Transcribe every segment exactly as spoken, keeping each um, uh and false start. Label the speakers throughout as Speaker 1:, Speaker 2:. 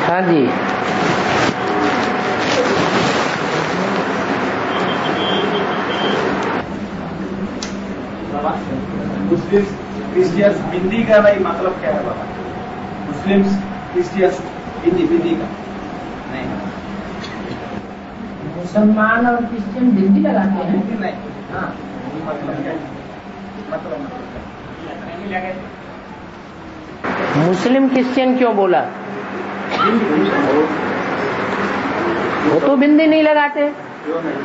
Speaker 1: हाँ जी,
Speaker 2: मुस्लिम क्रिश्चियंस बिंदी का भाई मतलब क्या है बाबा? मुस्लिम क्रिश्चियंस बिंदी बिंदी का नहीं,
Speaker 3: मुसलमान और क्रिश्चियन बिंदी लगाते हैं
Speaker 2: नहीं। हाँ, मतलब क्या मतलब
Speaker 1: मुस्लिम क्रिश्चियन क्यों बोला? वो तो बिंदी नहीं लगाते।
Speaker 2: क्यों नहीं?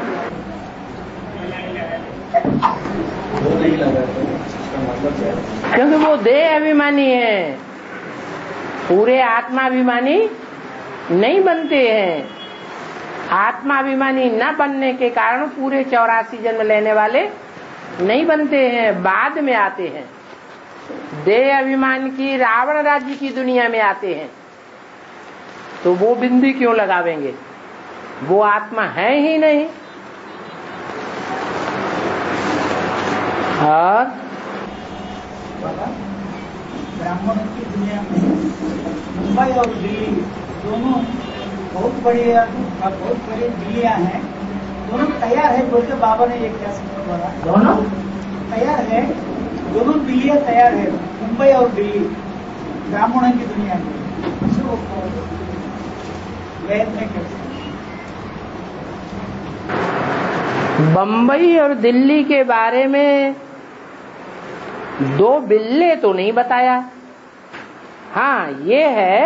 Speaker 2: वो नहीं लगाते, इसका मतलब क्या है?
Speaker 1: क्योंकि वो देह अभिमानी है, पूरे आत्माभिमानी नहीं बनते हैं। आत्माभिमानी न बनने के कारण पूरे चौरासी जन्म लेने वाले नहीं बनते हैं, बाद में आते हैं। देह अभिमान की रावण राज्य की दुनिया में आते हैं, तो वो बिंदी क्यों लगावेंगे? वो आत्मा है ही नहीं। और
Speaker 3: ब्राह्मणों की दुनिया में मुंबई और दिल्ली दोनों बहुत बड़ी बहुत बड़ी दिल्लियां हैं, दोनों तैयार है बोल के बाबा ने ये क्या समझ बोला? दोनों तैयार है, दोनों दिल्लियां तैयार है, मुंबई और दिल्ली ब्राह्मणों की दुनिया में। वेद में कैसे?
Speaker 1: बंबई और दिल्ली के बारे में दो बिल्ले तो नहीं बताया। हाँ, ये है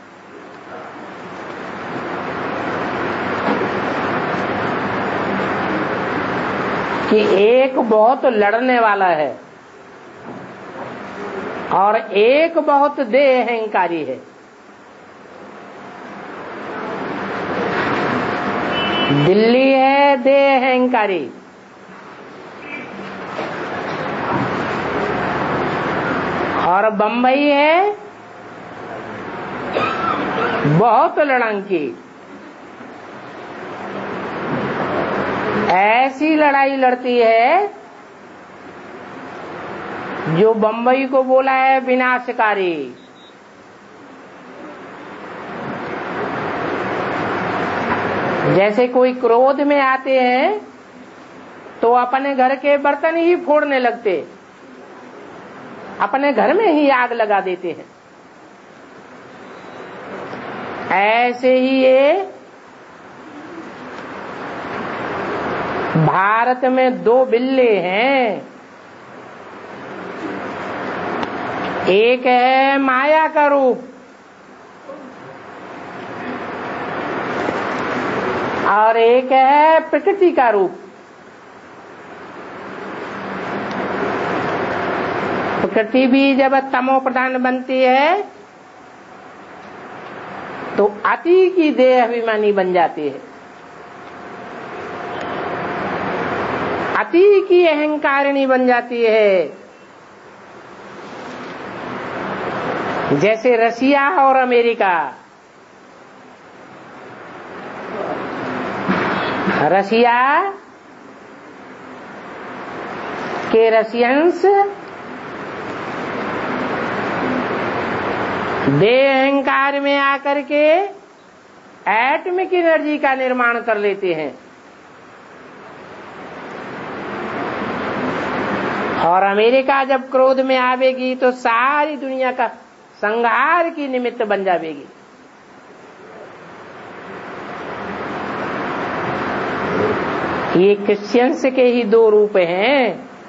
Speaker 1: कि एक बहुत लड़ने वाला है और एक बहुत देह अहंकारी है। दिल्ली है देह अहंकारी, और बंबई है बहुत लड़ांकी। ऐसी लड़ाई लड़ती है जो बंबई को बोला है विनाशकारी। जैसे कोई क्रोध में आते हैं तो अपने घर के बर्तन ही फोड़ने लगते, अपने घर में ही आग लगा देते हैं। ऐसे ही ये भारत में दो बिल्ले हैं, एक है माया का रूप और एक है प्रकृति का रूप। प्रकृति भी जब तमो प्रधान बनती है तो अति की देह अभिमानी बन जाती है, अति की अहंकारिणी बन जाती है। जैसे रसिया और अमेरिका। रसिया के रसियंस देह अहंकार में आकर के एटमिक एनर्जी का निर्माण कर लेते हैं, और अमेरिका जब क्रोध में आवेगी तो सारी दुनिया का संहार की निमित्त बन जाएगी। ये क्रिश्चियंस के ही दो रूप हैं,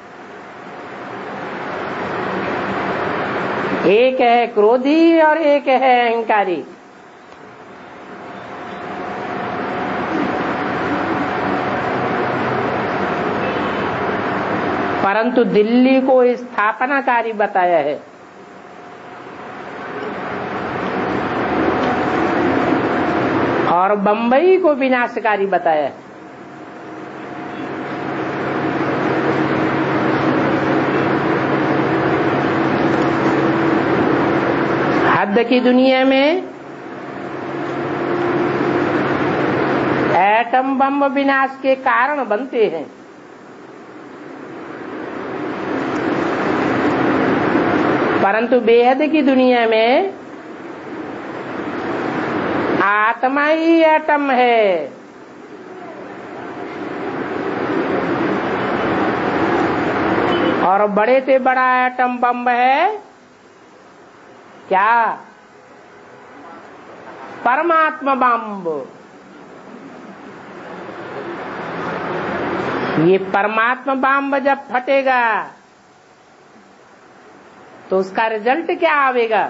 Speaker 1: एक है क्रोधी और एक है अहंकारी। परंतु दिल्ली को स्थापनाकारी बताया है, और बंबई को विनाशकारी बताया है। हद की दुनिया में एटम बम विनाश के कारण बनते हैं, परंतु बेहद की दुनिया में आत्मा ही एटम है। और बड़े से बड़ा एटम बम है क्या? परमात्मा बम। ये परमात्मा बम जब फटेगा तो उसका रिजल्ट क्या आवेगा?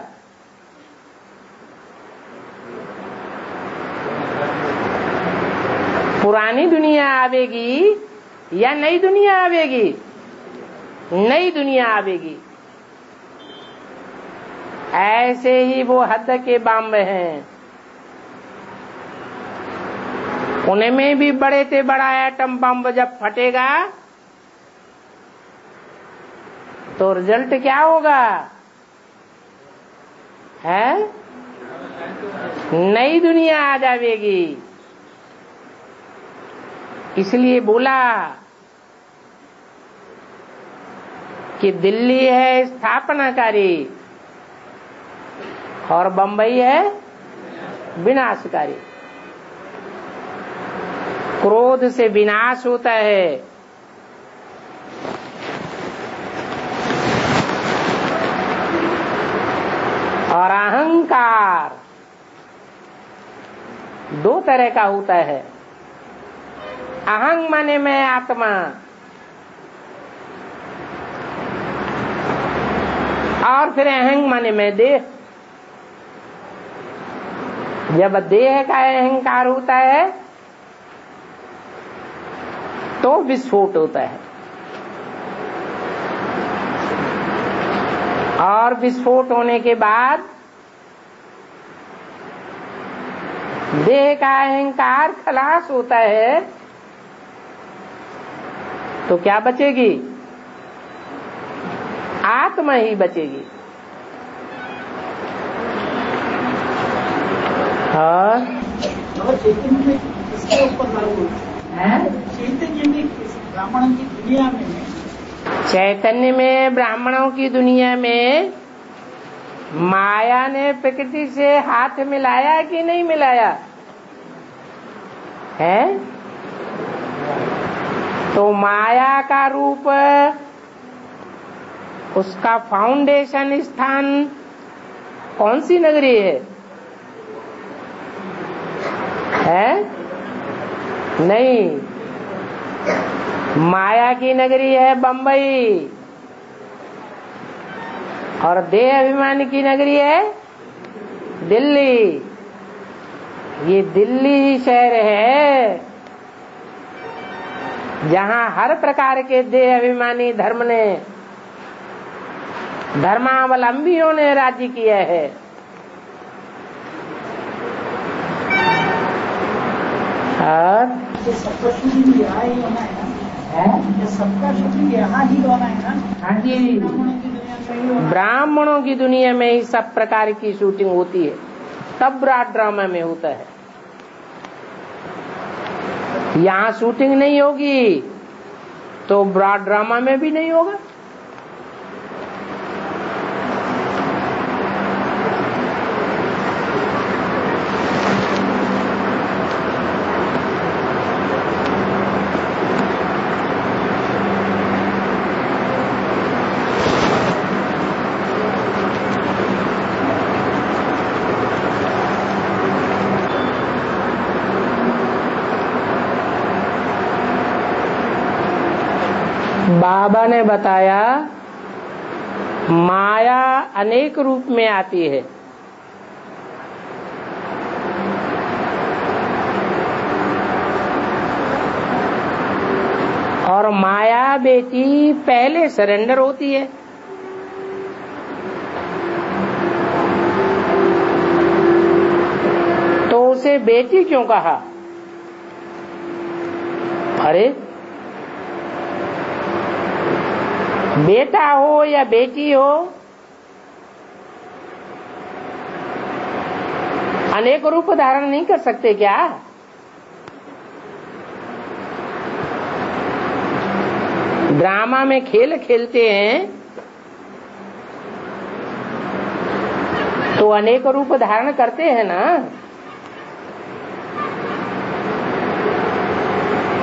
Speaker 1: पुरानी दुनिया आवेगी या नई दुनिया आवेगी? नई दुनिया आवेगी। ऐसे ही वो हद के बम हैं, उनमें भी बड़े से बड़ा एटम बम जब फटेगा तो रिजल्ट क्या होगा? है नई दुनिया आ जाएगी। इसलिए बोला कि दिल्ली है स्थापनाकारी और बंबई है विनाशकारी। क्रोध से विनाश होता है, और अहंकार दो तरह का होता है। अहंग माने मैं आत्मा, और फिर अहंग माने मैं देह। जब देह का अहंकार होता है तो विस्फोट होता है, और विस्फोट होने के बाद देह का अहंकार खलास होता है तो क्या बचेगी? आत्मा ही बचेगी। और
Speaker 3: चैतन्य में इसके ऊपर लागू है। चैतन्य में ब्राह्मणों की दुनिया में
Speaker 1: चैतन्य में ब्राह्मणों की दुनिया में माया ने प्रकृति से हाथ मिलाया कि नहीं मिलाया है? तो माया का रूप, उसका फाउंडेशन स्थान कौन सी नगरी है? है नहीं, माया की नगरी है बंबई, और देह अभिमान की नगरी है दिल्ली। ये दिल्ली ही शहर है जहाँ हर प्रकार के देह अभिमानी धर्म ने धर्मावलंबियों ने राज्य किया है। और
Speaker 3: सबका शुद्ध यहाँ ही होना है ना, सबका शुद्ध यहाँ ही होना है ना।
Speaker 1: हाँ जी, ब्राह्मणों की दुनिया में ही सब प्रकार की शूटिंग होती है, तब ब्रॉड ड्रामा में होता है। यहाँ शूटिंग नहीं होगी तो ब्रॉड ड्रामा में भी नहीं होगा। बाबा ने बताया माया अनेक रूप में आती है। और माया बेटी पहले सरेंडर होती है। तो उसे बेटी क्यों कहा? अरे बेटा हो या बेटी हो, अनेक रूप धारण नहीं कर सकते क्या? ड्रामा में खेल खेलते हैं तो अनेक रूप धारण करते हैं ना।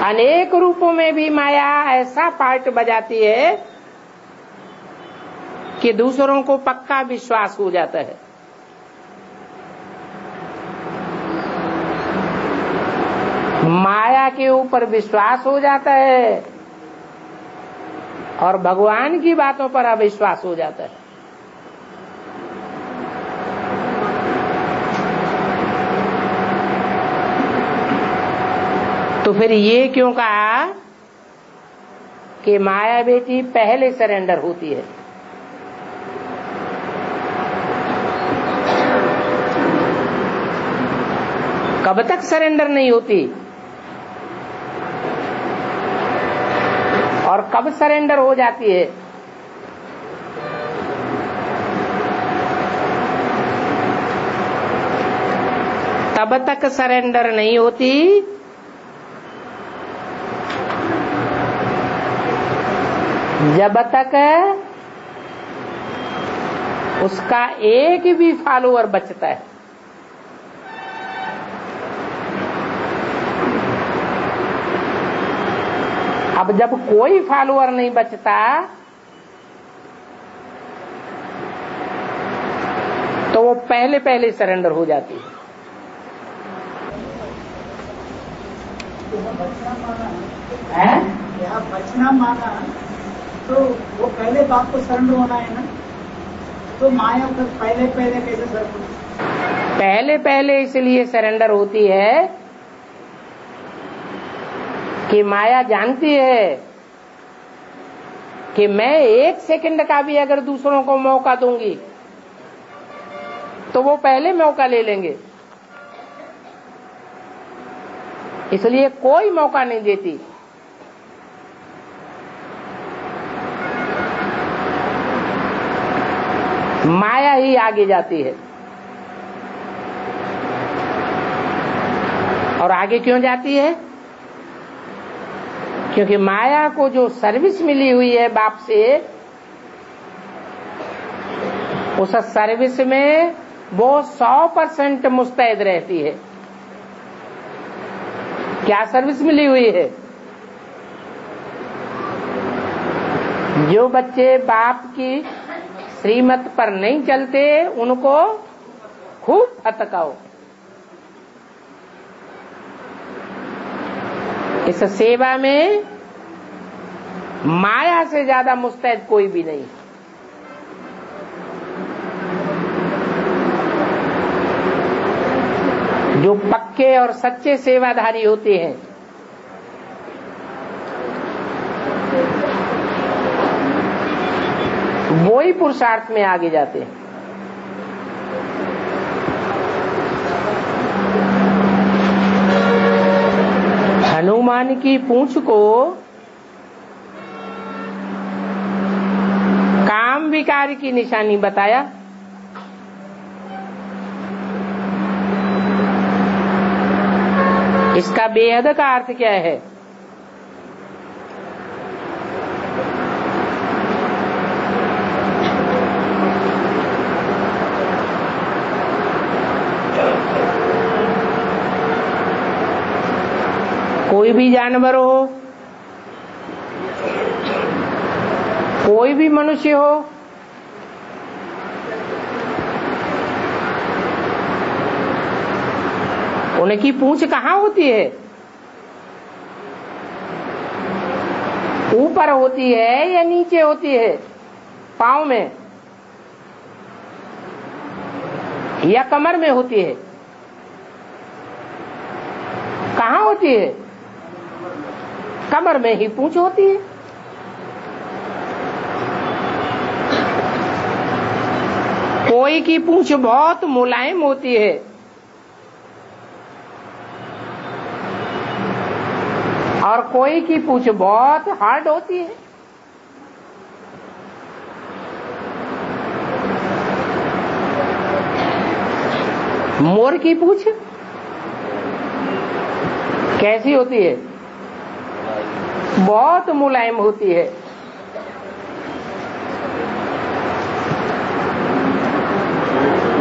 Speaker 1: अनेक रूपों में भी माया ऐसा पार्ट बजाती है कि दूसरों को पक्का विश्वास हो जाता है। माया के ऊपर विश्वास हो जाता है और भगवान की बातों पर अविश्वास हो जाता है। तो फिर ये क्यों कहा कि माया बेटी पहले सरेंडर होती है? कब तक सरेंडर नहीं होती और कब सरेंडर हो जाती है? तब तक सरेंडर नहीं होती जब तक उसका एक भी फॉलोअर बचता है। अब जब कोई फॉलोअर नहीं बचता तो वो पहले पहले सरेंडर हो जाती है।
Speaker 3: है यहाँ बचना माना तो वो पहले बाप को सरेंडर होना है ना, तो माया को पहले पहले कैसे सरेंडर?
Speaker 1: पहले पहले इसलिए सरेंडर होती है कि माया जानती है कि मैं एक सेकंड का भी अगर दूसरों को मौका दूंगी तो वो पहले मौका ले लेंगे, इसलिए कोई मौका नहीं देती। माया ही आगे जाती है। और आगे क्यों जाती है? क्योंकि माया को जो सर्विस मिली हुई है बाप से, उस सर्विस में वो सौ परसेंट मुस्तैद रहती है। क्या सर्विस मिली हुई है? जो बच्चे बाप की श्रीमत पर नहीं चलते उनको खूब फटकाओ। इस सेवा में माया से ज्यादा मुस्तैद कोई भी नहीं। जो पक्के और सच्चे सेवाधारी होते हैं वो ही पुरुषार्थ में आगे जाते हैं। हनुमान की पूंछ को काम विकार की निशानी बताया। इसका बेहद का अर्थ क्या है? कोई भी जानवर हो, कोई भी मनुष्य हो, उनकी पूंछ कहाँ होती है? ऊपर होती है या नीचे होती है? पांव में या कमर में होती है? कहाँ होती है? कमर में ही पूंछ होती है। कोई की पूंछ बहुत मुलायम होती है और कोई की पूंछ बहुत हार्ड होती है। मोर की पूंछ कैसी होती है? बहुत मुलायम होती है।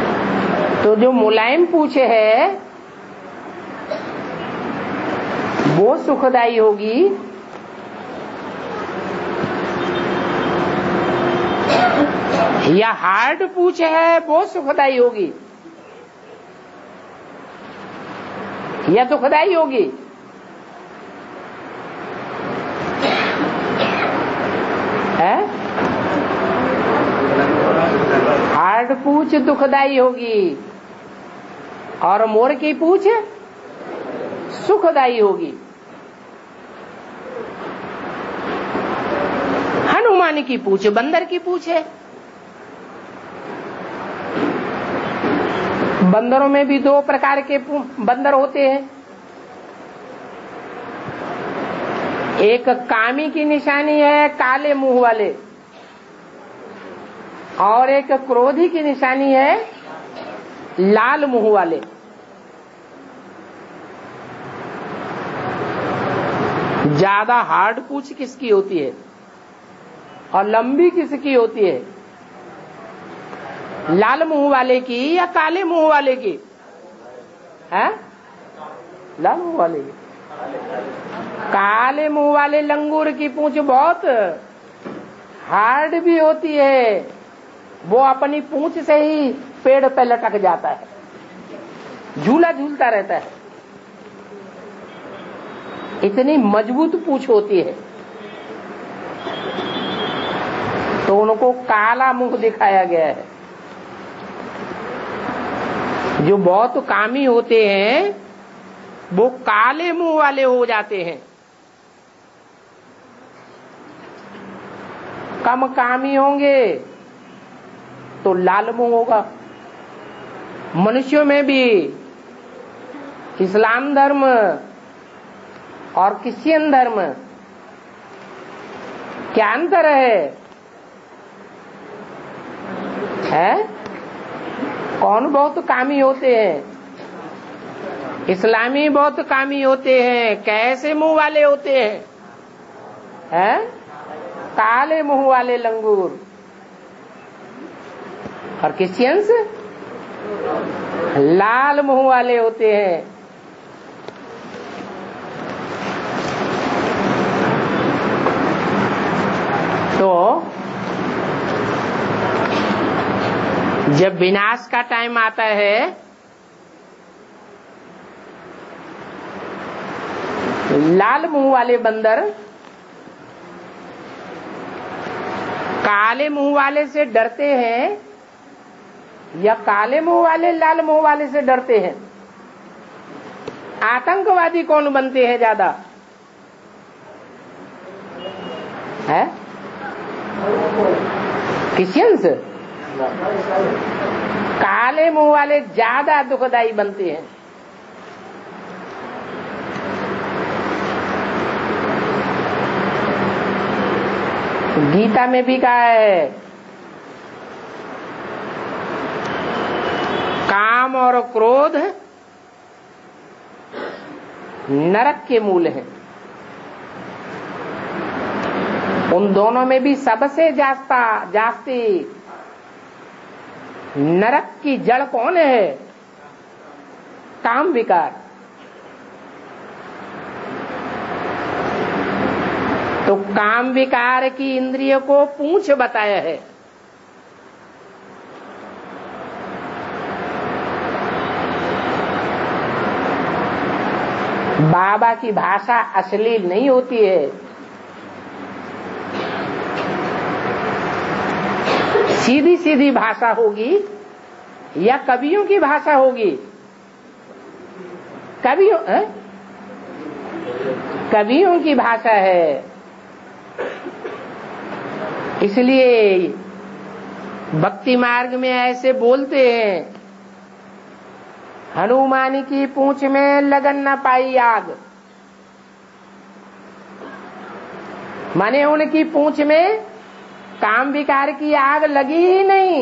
Speaker 1: तो जो मुलायम पूंछ है वो सुखदायी होगी या हार्ड पूछ है वो सुखदायी होगी या दुखदायी होगी? है हार्ड पूछ दुखदायी होगी और मोर की पूछ सुखदायी होगी। हनुमान की पूछ बंदर की पूछ है। बंदरों में भी दो प्रकार के बंदर होते हैं, एक कामी की निशानी है काले मुंह वाले और एक क्रोधी की निशानी है लाल मुंह वाले। ज्यादा हार्ड पूछ किसकी होती है और लंबी किसकी होती है? लाल मुंह वाले की या काले मुंह वाले की? है लाल मुंह वाले की। काले मुंह वाले लंगूर की पूंछ बहुत हार्ड भी होती है, वो अपनी पूंछ से ही पेड़ पे लटक जाता है, झूला झूलता रहता है, इतनी मजबूत पूंछ होती है। तो उनको काला मुंह दिखाया गया है। जो बहुत कामी होते हैं वो काले मुंह वाले हो जाते हैं, कम कामी होंगे तो लाल मुंह होगा। मनुष्यों में भी इस्लाम धर्म और क्रिश्चियन धर्म क्या अंतर है? है कौन बहुत कामी होते हैं? इस्लामी बहुत कामी होते हैं। कैसे मुंह वाले होते हैं? हैं काले मुंह वाले लंगूर। और क्रिश्चियंस लाल मुंह वाले होते हैं। तो जब विनाश का टाइम आता है लाल मुंह वाले बंदर काले मुंह वाले से डरते हैं या काले मुंह वाले लाल मुंह वाले से डरते हैं? आतंकवादी कौन बनते हैं ज्यादा? है क्रिश्चियंस। काले मुंह वाले ज्यादा दुखदाई बनते हैं। गीता में भी कहा है काम और क्रोध नरक के मूल हैं। उन दोनों में भी सबसे जास्ता जास्ती नरक की जड़ कौन है? काम विकार। तो काम विकार की इंद्रिय को पूंछ बताया है। बाबा की भाषा अश्लील नहीं होती है। सीधी सीधी भाषा होगी या कवियों की भाषा होगी? कवियों है? कवियों की भाषा है। इसलिए भक्ति मार्ग में ऐसे बोलते हैं, हनुमान की पूंछ में लगन न पाई आग। माने उनकी पूंछ में काम विकार की आग लगी ही नहीं।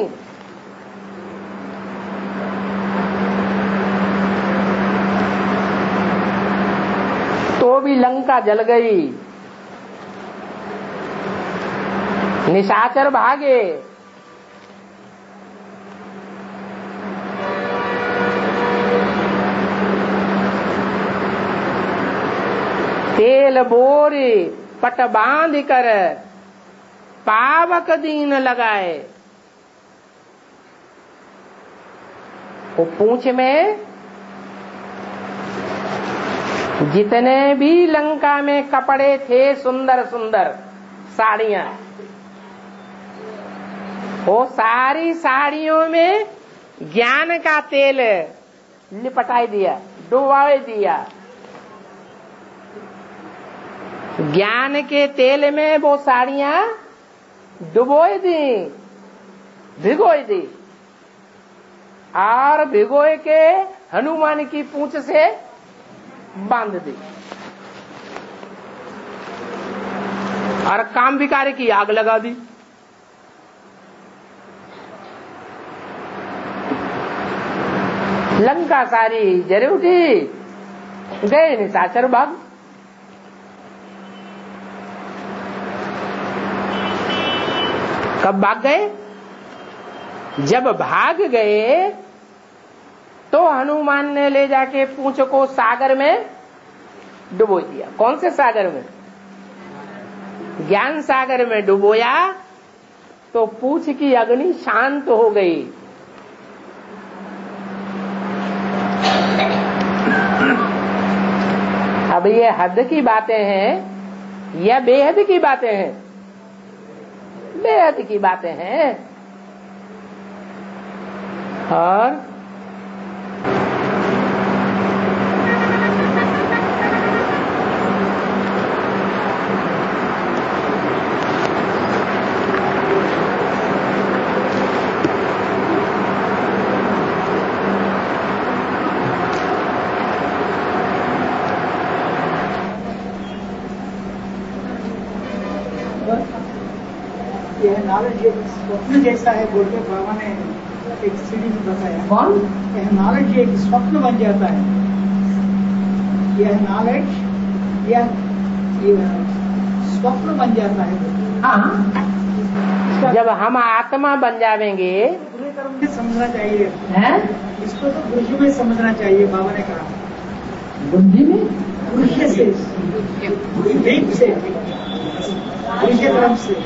Speaker 1: तो भी लंका जल गई, निशाचर भागे। तेल बोरे पट बांध कर पावक दीन लगाए। वो पूंछ में जितने भी लंका में कपड़े थे सुंदर सुंदर साड़ियां, वो सारी साड़ियों में ज्ञान का तेल लिपटाई दिया, डुबोए दिया। ज्ञान के तेल में वो साड़ियां डुबोए दी, भिगोई दी, और भिगोए के हनुमान की पूंछ से बांध दी, और काम विकार की आग लगा दी। लंका सारी जरी उठी, गए निशाचर भाग। कब भाग गए? जब भाग गए तो हनुमान ने ले जाके पूंछ को सागर में डुबो दिया। कौन से सागर में? ज्ञान सागर में डुबोया तो पूंछ की अग्नि शांत हो गई। अब ये हद की बातें हैं या बेहद की बातें हैं? बेहद की बातें हैं। और
Speaker 3: यह नॉलेज एक स्वप्न जैसा है बोल के बाबा ने एक सीढ़ी में बताया।
Speaker 1: कौन?
Speaker 3: यह नॉलेज एक स्वप्न बन जाता है। यह नॉलेज यह स्वप्न बन जाता है।
Speaker 1: हाँ, जब हम आत्मा बन जाएंगे
Speaker 3: पूरे तरह से समझना चाहिए
Speaker 1: है?
Speaker 3: इसको तो बुद्धि में समझना चाहिए। बाबा ने कहा
Speaker 1: बुद्धि में,
Speaker 3: बुद्धि से, विवेक से, बुद्धि तरफ से,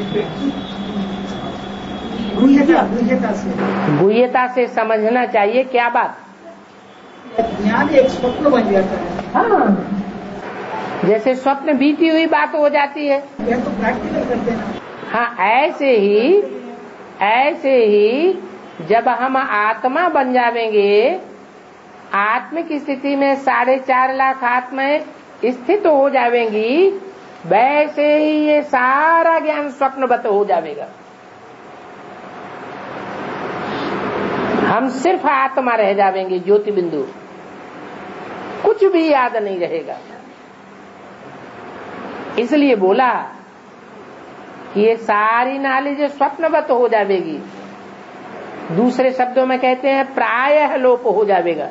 Speaker 3: गुह्यता गुह्यता से
Speaker 1: गुह्यता से समझना चाहिए। क्या बात?
Speaker 3: ज्ञान एक स्वप्न बन जाता है।
Speaker 1: हाँ, जैसे स्वप्न बीती हुई बात हो जाती है।
Speaker 3: यह तो प्रैक्टिकल करते हैं।
Speaker 1: हाँ, ऐसे ही ऐसे ही जब हम आत्मा बन जाएंगे, आत्म की स्थिति में साढ़े चार लाख आत्माएं स्थित हो जाएंगी, वैसे ही ये सारा ज्ञान स्वप्नवत हो जाएगा। हम सिर्फ आत्मा रह जाएंगे, ज्योति बिंदु, कुछ भी याद नहीं रहेगा। इसलिए बोला कि ये सारी नॉलेज स्वप्नवत हो जाएगी। दूसरे शब्दों में कहते हैं प्रायः लोप हो जाएगा।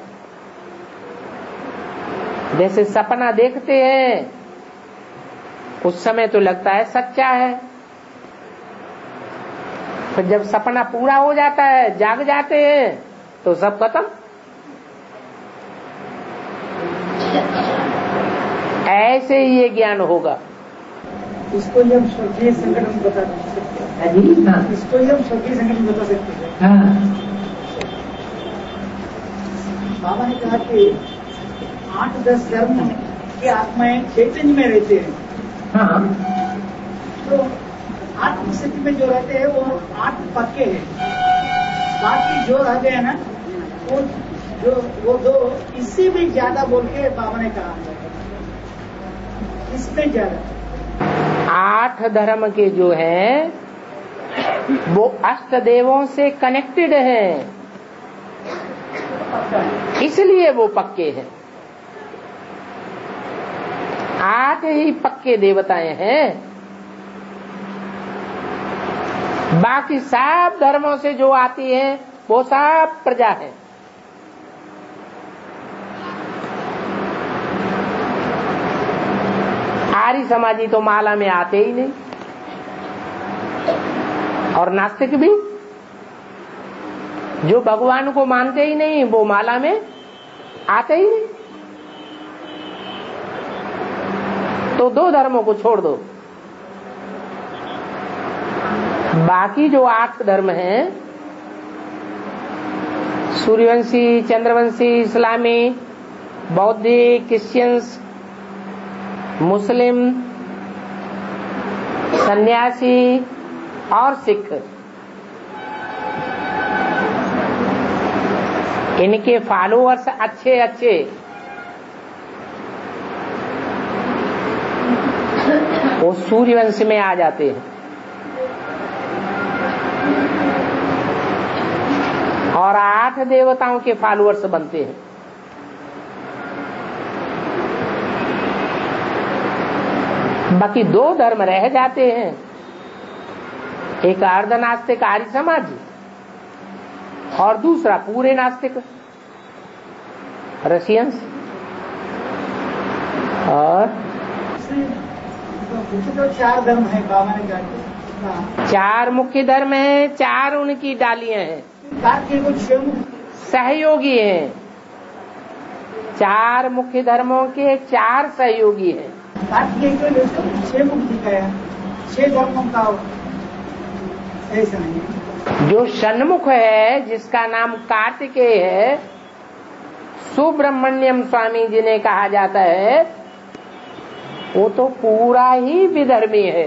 Speaker 1: जैसे सपना देखते हैं, उस समय तो लगता है सच्चा है, फिर जब सपना पूरा हो जाता है, जाग जाते हैं, तो सब खत्म। ऐसे ही ये ज्ञान होगा।
Speaker 3: इसको ही हम स्वकीय संगठन बता सकते हैं। इसको ही हम स्वकीय संगठन बता सकते हैं।
Speaker 1: हाँ।
Speaker 3: बाबा ने कहा कि आठ दस धर्म की आत्माएं चैतन्य में रहते हैं।
Speaker 1: हाँ।
Speaker 3: तो आत्म स्थिति में जो रहते हैं वो आठ पक्के हैं। बाकी जो रह गए ना, वो जो वो दो इससे भी ज्यादा बोल के बाबा ने कहा, इसमें ज्यादा।
Speaker 1: आठ धर्म के जो हैं वो अष्ट देवों से कनेक्टेड हैं, इसलिए वो पक्के हैं। आठ ही पक्के देवताएं हैं, बाकी सब धर्मों से जो आती है वो सब प्रजा है। आर्य समाजी तो माला में आते ही नहीं, और नास्तिक भी जो भगवान को मानते ही नहीं वो माला में आते ही नहीं। तो दो धर्मों को छोड़ दो। बाकी जो आठ धर्म हैं, सूर्यवंशी, चंद्रवंशी, इस्लामी, बौद्धिक, क्रिश्चियंस, मुस्लिम, सन्यासी और सिख, इनके फॉलोअर्स अच्छे अच्छे वो सूर्यवंश में आ जाते हैं और आठ देवताओं के फॉलोअर्स बनते हैं। बाकी दो धर्म रह जाते हैं, एक अर्ध नास्तिक आर्य समाज और दूसरा पूरे नास्तिक रशियंस। और
Speaker 3: तो चार धर्म है बाबा ने कहा,
Speaker 1: चार मुख्य धर्म हैं, चार उनकी डालियां हैं, सहयोगी हैं। चार मुख्य धर्मों के चार सहयोगी हैं।
Speaker 3: छह मुख दिखाया, छह धर्मों का ऐसा नहीं।
Speaker 1: जो सन्मुख है, जिसका नाम कार्तिकेय है, सुब्रमण्यम स्वामी जी ने कहा जाता है, वो तो पूरा ही विधर्मी है,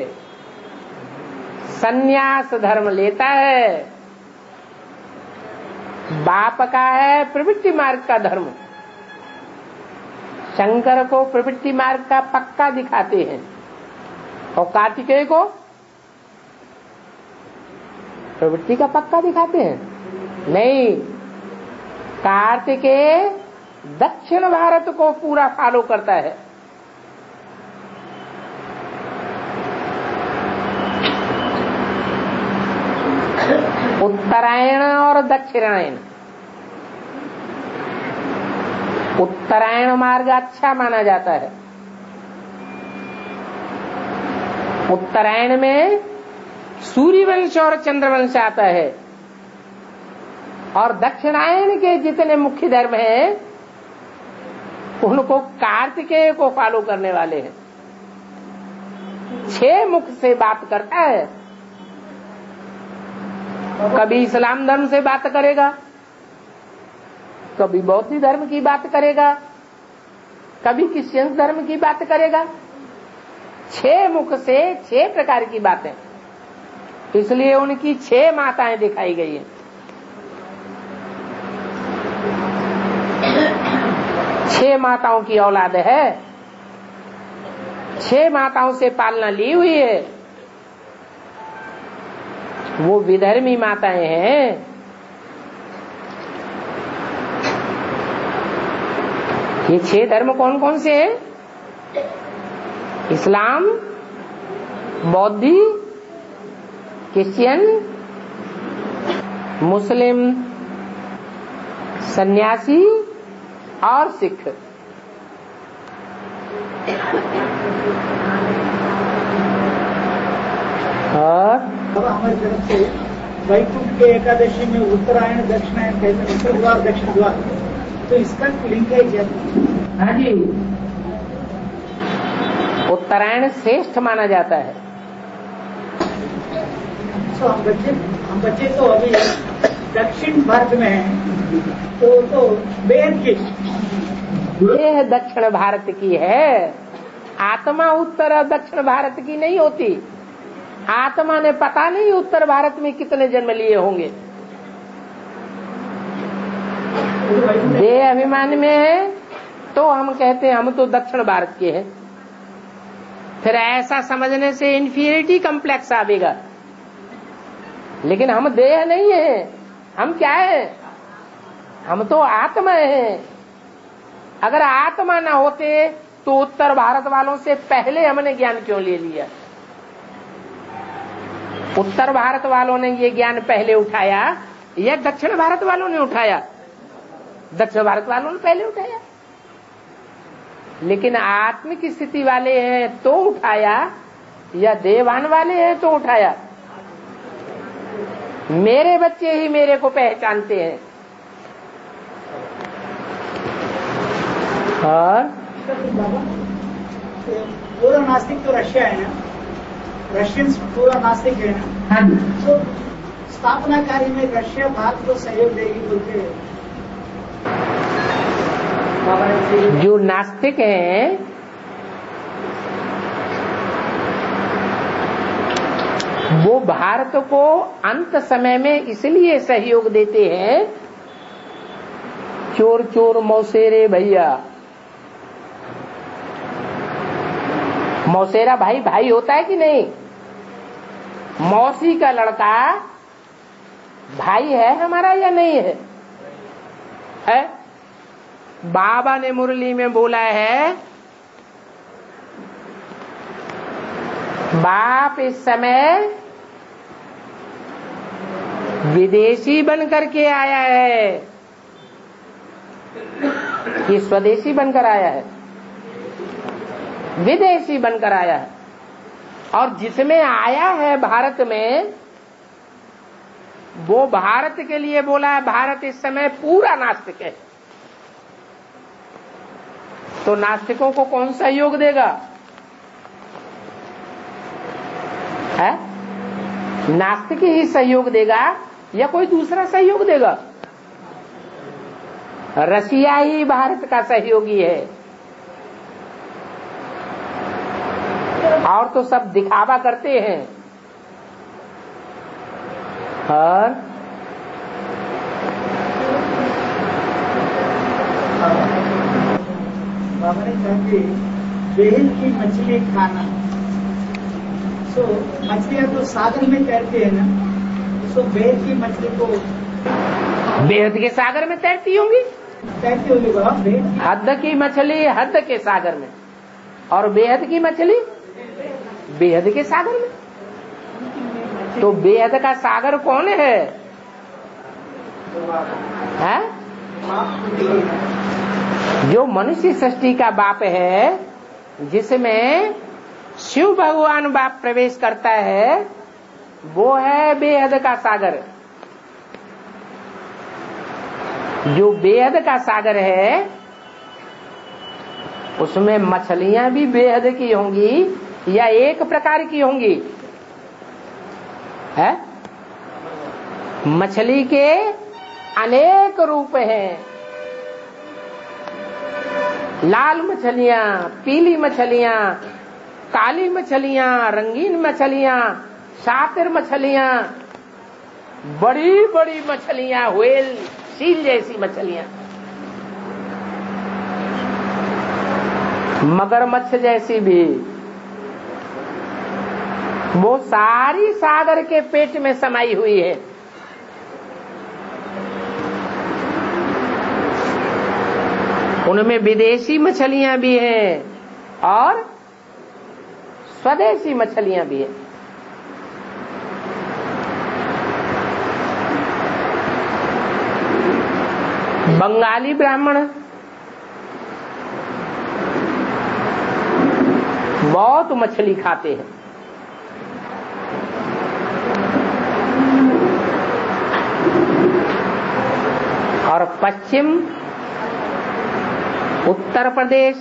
Speaker 1: सन्यास धर्म लेता है, बाप का है प्रवृत्ति मार्ग का धर्म। शंकर को प्रवृत्ति मार्ग का पक्का दिखाते हैं और कार्तिकेय को प्रवृत्ति का पक्का दिखाते हैं। नहीं, कार्तिकेय दक्षिण भारत को पूरा फॉलो करता है। उत्तरायण और दक्षिणायन। उत्तरायण मार्ग अच्छा माना जाता है। उत्तरायण में सूर्यवंश और चंद्रवंश आता है और दक्षिणायन के जितने मुख्य धर्म हैं उनको कार्तिकेय को फॉलो करने वाले हैं। छह मुख से बात करता है, कभी इस्लाम धर्म से बात करेगा, कभी बौद्ध धर्म की बात करेगा, कभी क्रिश्चियन धर्म की बात करेगा। छह मुख से छह प्रकार की बातें, इसलिए उनकी छह माताएं दिखाई गई हैं। छह माताओं की औलाद है, छह माताओं से पालना ली हुई है, वो विधर्मी माताएं हैं। ये छह धर्म कौन कौन से हैं? इस्लाम, बौद्ध, क्रिश्चियन, मुस्लिम, सन्यासी और सिख। और
Speaker 3: हमारी तरफ से वैकुंठ के एकादशी में उत्तरायण दक्षिणायन कहते हैं, उत्तर द्वार दक्षिण द्वार, तो इसका लिंकेज है।
Speaker 1: हाँ जी, उत्तरायण श्रेष्ठ माना जाता है।
Speaker 3: तो हम बच्चे हम बच्चे तो अभी दक्षिण भारत में हैं, तो तो बेहद की
Speaker 1: देह दक्षिण भारत की है, आत्मा उत्तर और दक्षिण भारत की नहीं होती। आत्मा ने पता नहीं उत्तर भारत में कितने जन्म लिए होंगे। देह अभिमान में है तो हम कहते हैं हम तो दक्षिण भारत के हैं। फिर ऐसा समझने से इन्फीरियरिटी कम्प्लेक्स आवेगा, लेकिन हम देह नहीं है। हम क्या है? हम तो आत्मा है। अगर आत्मा ना होते तो उत्तर भारत वालों से पहले हमने ज्ञान क्यों ले लिया? उत्तर भारत वालों ने ये ज्ञान पहले उठाया या दक्षिण भारत वालों ने उठाया? दक्षिण भारत वालों ने पहले उठाया, लेकिन आत्मिक स्थिति वाले हैं तो उठाया या देवान वाले हैं तो उठाया? मेरे बच्चे ही मेरे को पहचानते हैं। और
Speaker 3: पूरा नास्तिक तो रशिया है ना, रशियंस पूरा नास्तिक है ना।
Speaker 1: हाँ जी।
Speaker 3: तो स्थापना कार्य में रशिया भारत को सहयोग देगी बोलते
Speaker 1: जो नास्तिक हैं वो भारत को अंत समय में इसलिए सहयोग देते हैं, चोर चोर मौसेरे भैया। मौसेरा भाई भाई होता है कि नहीं? मौसी का लड़का भाई है हमारा या नहीं है? है? बाबा ने मुरली में बोला है, बाप इस समय विदेशी बन करके आया है कि स्वदेशी बनकर आया है? विदेशी बनकर आया है। और जिसमें आया है भारत में, वो भारत के लिए बोला है भारत इस समय पूरा नास्तिक है। तो नास्तिकों को कौन सहयोग देगा? है? नास्तिक ही सहयोग देगा या कोई दूसरा सहयोग देगा? रशिया ही भारत का सहयोगी है, और तो सब दिखावा करते हैं। और
Speaker 3: बाबा ने कहते बेहद की मछली खाना। सो मछलियां तो सागर में तैरती है ना, सो बेहद की मछली को
Speaker 1: बेहद के सागर में तैरती होंगी।
Speaker 3: तैरती होगी बाबा। बेहद
Speaker 1: हद की मछली हद के सागर में, और बेहद की मछली बेहद के सागर में। तो बेहद का सागर कौन है? है? जो मनुष्य सृष्टि का बाप है, जिसमें शिव भगवान बाप प्रवेश करता है, वो है बेहद का सागर। जो बेहद का सागर है उसमें मछलियां भी बेहद की होंगी या एक प्रकार की होंगी? है? मछली के अनेक रूप हैं। लाल मछलियां, पीली मछलियां, काली मछलियां, रंगीन मछलियां, सातिर मछलियां, बड़ी बड़ी मछलियां, व्हेल सील जैसी मछलियां, मगरमच्छ जैसी भी, वो सारी सागर के पेट में समाई हुई है। उनमें विदेशी मछलियां भी हैं और स्वदेशी मछलियां भी हैं। बंगाली ब्राह्मण बहुत मछली खाते हैं। और पश्चिम उत्तर प्रदेश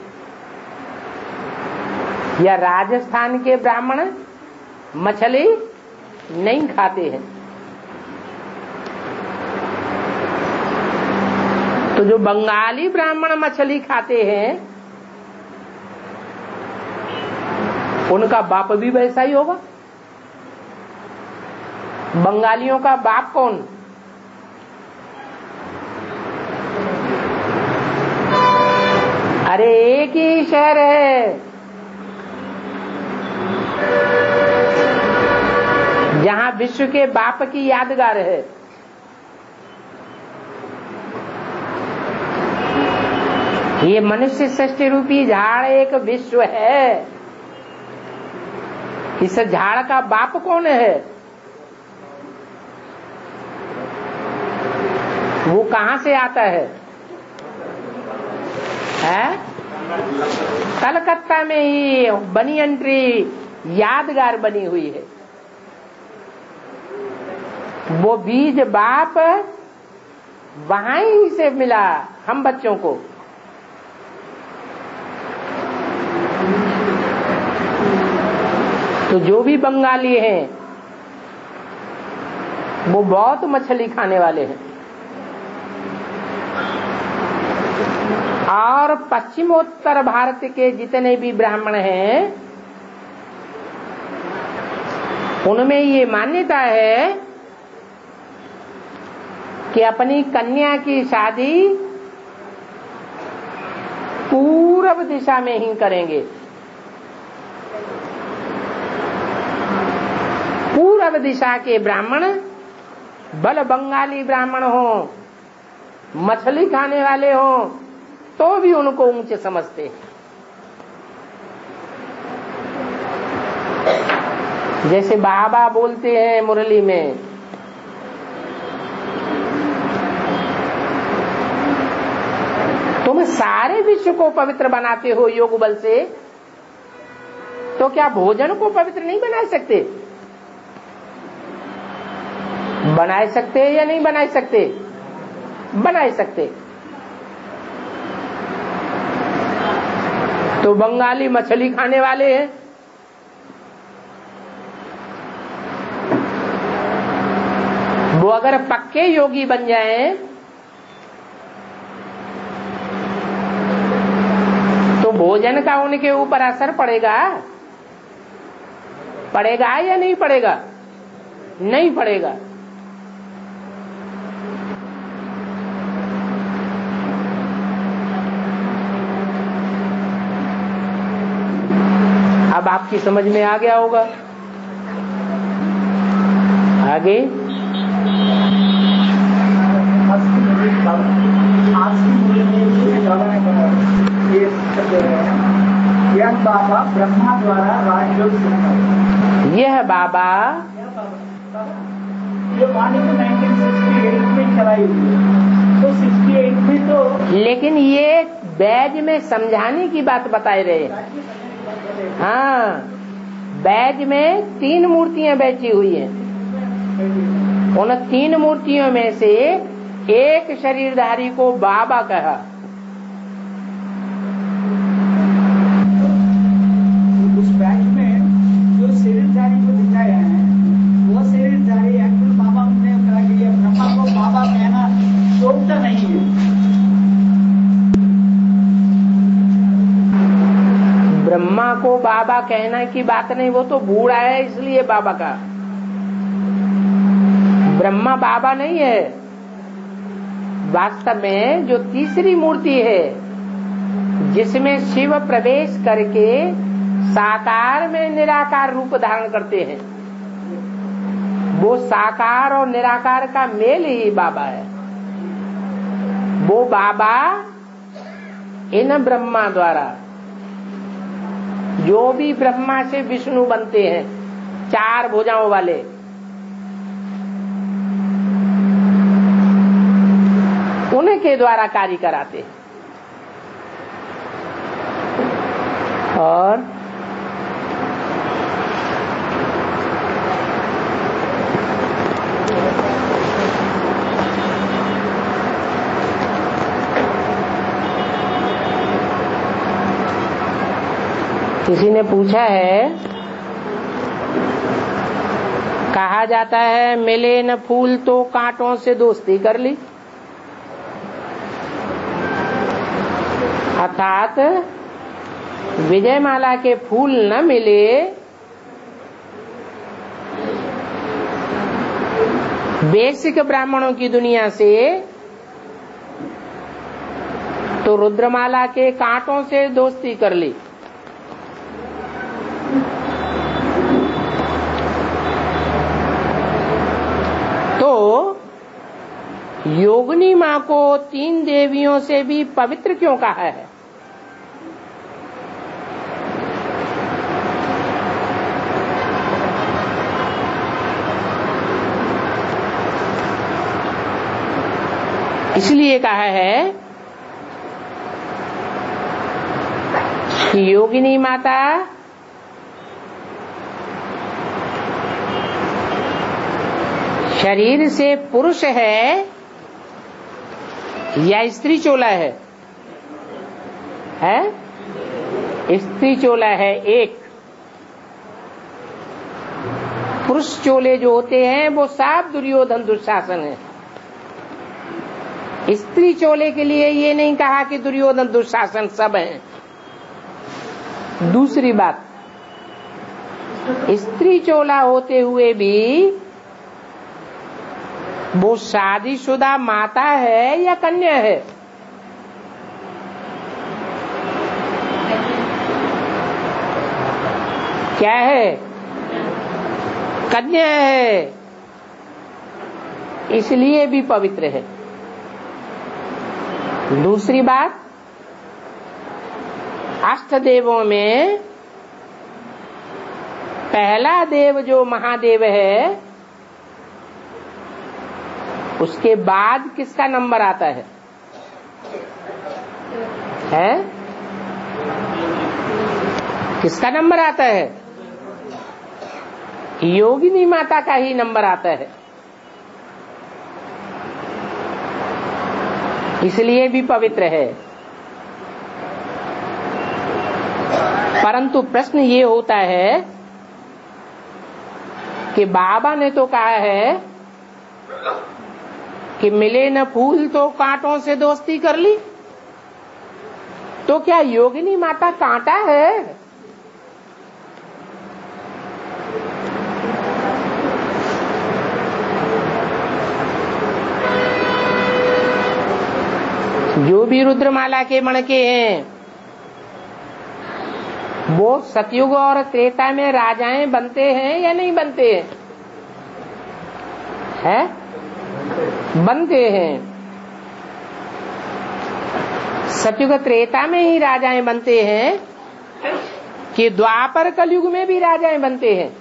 Speaker 1: या राजस्थान के ब्राह्मण मछली नहीं खाते हैं। तो जो बंगाली ब्राह्मण मछली खाते हैं, उनका बाप भी वैसा ही होगा। बंगालियों का बाप कौन? अरे एक ही शहर है जहां विश्व के बाप की यादगार है। ये मनुष्य सृष्टि रूपी झाड़ एक विश्व है। इस झाड़ का बाप कौन है? वो कहां से आता है? है? कलकत्ता में ही बनियन ट्री यादगार बनी हुई है। वो बीज बाप वहां ही से मिला हम बच्चों को। तो जो भी बंगाली हैं वो बहुत मछली खाने वाले हैं, और पश्चिमोत्तर भारत के जितने भी ब्राह्मण हैं उनमें ये मान्यता है कि अपनी कन्या की शादी पूर्व दिशा में ही करेंगे। पूर्व दिशा के ब्राह्मण बल बंगाली ब्राह्मण हो, मछली खाने वाले हो, तो भी उनको ऊंचे समझते हैं। जैसे बाबा बोलते हैं मुरली में, तुम सारे विश्व को पवित्र बनाते हो योग बल से, तो क्या भोजन को पवित्र नहीं बना सकते? बना सकते या नहीं बना सकते? बना सकते। तो बंगाली मछली खाने वाले हैं, वो अगर पक्के योगी बन जाएं तो भोजन का उनके ऊपर असर पड़ेगा? पड़ेगा या नहीं पड़ेगा? नहीं पड़ेगा। अब आपकी समझ में आ गया होगा। आगे
Speaker 3: यह बाबा ब्रह्मा द्वारा राजयोग सिखाया।
Speaker 1: यह बाबा
Speaker 3: ये वाणी को नाइनटीन सिक्सटी एट में चलाई हुई है, तो सिक्सटी एट में तो, लेकिन
Speaker 1: ये बैज में समझाने की बात बताए रहे। हाँ, बैज में तीन मूर्तियां बैठी हुई हैं। उन तीन मूर्तियों में से एक शरीरधारी को बाबा कहा।
Speaker 3: उस बैच में जो शरीरधारी को दिखाया है वो शरीरधारी एक्चुअल बाबा ने कहा कि ये ब्रह्मा को बाबा कहना योग्य नहीं है।
Speaker 1: ब्रह्मा को बाबा कहना की बात नहीं, वो तो बूढ़ा है इसलिए बाबा का। ब्रह्मा बाबा नहीं है। वास्तव में जो तीसरी मूर्ति है जिसमें शिव प्रवेश करके साकार में निराकार रूप धारण करते हैं, वो साकार और निराकार का मेल ही बाबा है। वो बाबा इन ब्रह्मा द्वारा, जो भी ब्रह्मा से विष्णु बनते हैं चार भुजाओं वाले, उनके द्वारा कार्य कराते हैं। और किसी ने पूछा है, कहा जाता है मिले न फूल तो कांटों से दोस्ती कर ली। अर्थात विजयमाला के फूल न मिले बेसिक ब्राह्मणों की दुनिया से, तो रुद्रमाला के कांटों से दोस्ती कर ली। तो योगिनी माँ को तीन देवियों से भी पवित्र क्यों कहा है? इसलिए कहा है कि योगिनी माता शरीर से पुरुष है या स्त्री चोला है? है स्त्री चोला है एक। पुरुष चोले जो होते हैं वो सब दुर्योधन दुशासन है। स्त्री चोले के लिए ये नहीं कहा कि दुर्योधन दुशासन सब हैं। दूसरी बात, स्त्री चोला होते हुए भी वो शादीशुदा माता है या कन्या है? क्या है? कन्या है, इसलिए भी पवित्र है। दूसरी बात, अष्ट देवों में पहला देव जो महादेव है उसके बाद किसका नंबर आता है? है? किसका नंबर आता है? योगिनी माता का ही नंबर आता है। इसलिए भी पवित्र है। परंतु प्रश्न ये होता है कि बाबा ने तो कहा है कि मिले न फूल तो कांटों से दोस्ती कर ली, तो क्या योगिनी माता कांटा है? जो भी रुद्रमाला के मणके हैं वो सतयुग और त्रेता में राजाएं बनते हैं या नहीं बनते हैं? है? बनते हैं। सतयुग त्रेता में ही राजाएं बनते हैं कि द्वापर कलयुग में भी राजाएं बनते हैं?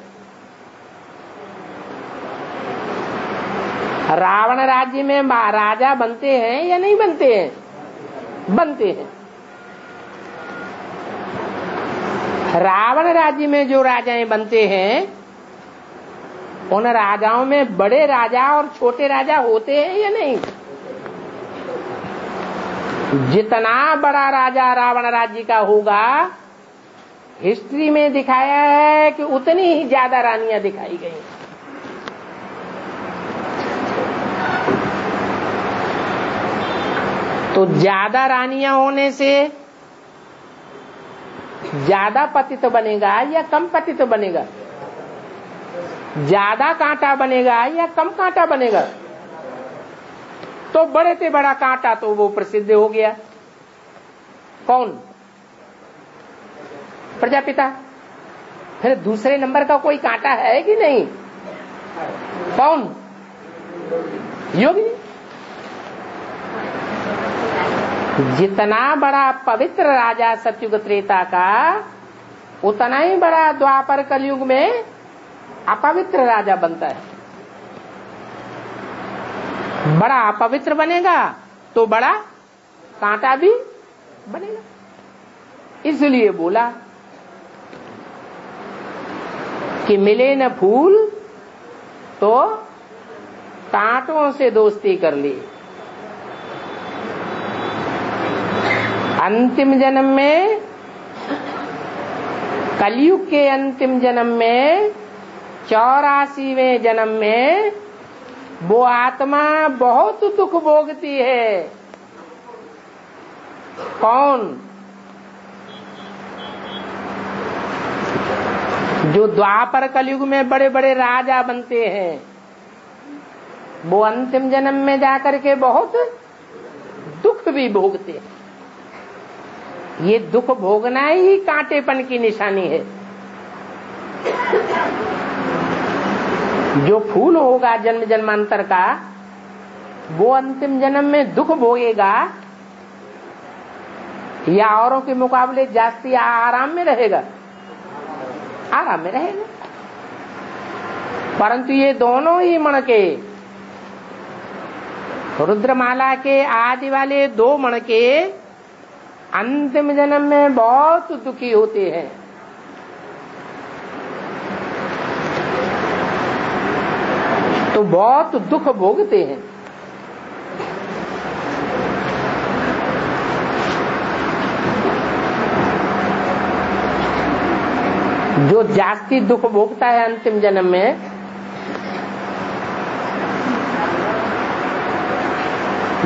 Speaker 1: रावण राज्य में राजा बनते हैं या नहीं बनते हैं? बनते हैं। रावण राज्य में जो राजाएं बनते हैं उन राजाओं में बड़े राजा और छोटे राजा होते हैं या नहीं? जितना बड़ा राजा रावण राज्य का होगा, हिस्ट्री में दिखाया है कि उतनी ही ज्यादा रानियां दिखाई गई। तो ज्यादा रानियां होने से ज्यादा पतित बनेगा या कम पतित बनेगा? ज्यादा कांटा बनेगा या कम कांटा बनेगा? तो बड़े से बड़ा कांटा तो वो प्रसिद्ध हो गया। कौन? प्रजापिता। फिर दूसरे नंबर का कोई कांटा है कि नहीं? कौन? योगिनी। जितना बड़ा पवित्र राजा सतयुग त्रेता का, उतना ही बड़ा द्वापर कलयुग में अपवित्र राजा बनता है। बड़ा अपवित्र बनेगा तो बड़ा कांटा भी बनेगा। इसलिए बोला कि मिले न फूल तो कांटों से दोस्ती कर ली। अंतिम जन्म में, कलयुग के अंतिम जन्म में, चौरासीवें जन्म में वो आत्मा बहुत दुख भोगती है। कौन? जो द्वापर कलयुग में बड़े बड़े राजा बनते हैं, वो अंतिम जन्म में जाकर के बहुत दुख भी भोगते हैं। ये दुख भोगना ही कांटेपन की निशानी है। जो फूल होगा जन्म जन्मांतर का, वो अंतिम जन्म में दुख भोगेगा या औरों के मुकाबले जास्ती आराम में रहेगा? आराम में रहेगा। परंतु ये दोनों ही मणके, रुद्रमाला के आदि वाले दो मणके अंतिम जन्म में बहुत दुखी होते हैं। तो बहुत दुख भोगते हैं। जो जास्ती दुख भोगता है अंतिम जन्म में,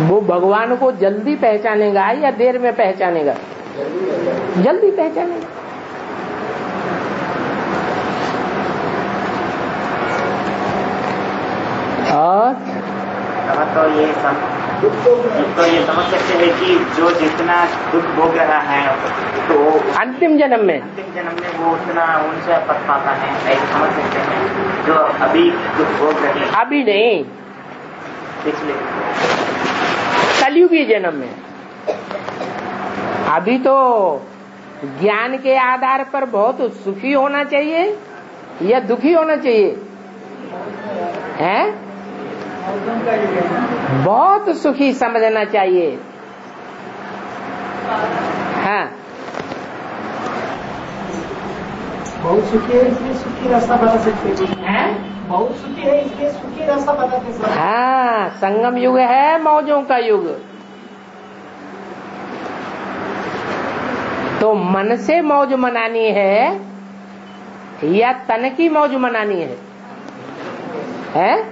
Speaker 1: वो भगवान को जल्दी पहचानेगा या देर में पहचानेगा? जल्दी पहचानेगा। और
Speaker 4: तो ये सम, तो ये समझ सकते हैं कि जो जितना दुख भोग रहा है तो
Speaker 1: अंतिम जन्म में
Speaker 4: अंतिम जन्म में वो उतना ऊंचा पद पाता है, ऐसे समझ सकते हैं। जो अभी दुख भोग रहे हैं,
Speaker 1: अभी नहीं,
Speaker 4: पिछले
Speaker 1: कलयुगी जन्म में। अभी तो ज्ञान के आधार पर बहुत सुखी होना चाहिए या दुखी होना चाहिए? हैं? बहुत सुखी समझना चाहिए। हाँ,
Speaker 3: बहुत सुखी है इसलिए सुखी रास्ता बता सकते हैं। बहुत सुखी है इसलिए सुखी रास्ता बताते हैं।
Speaker 1: हाँ, संगम युग है, मौजों का युग। तो मन से मौज मनानी है या तन की मौज मनानी है? है?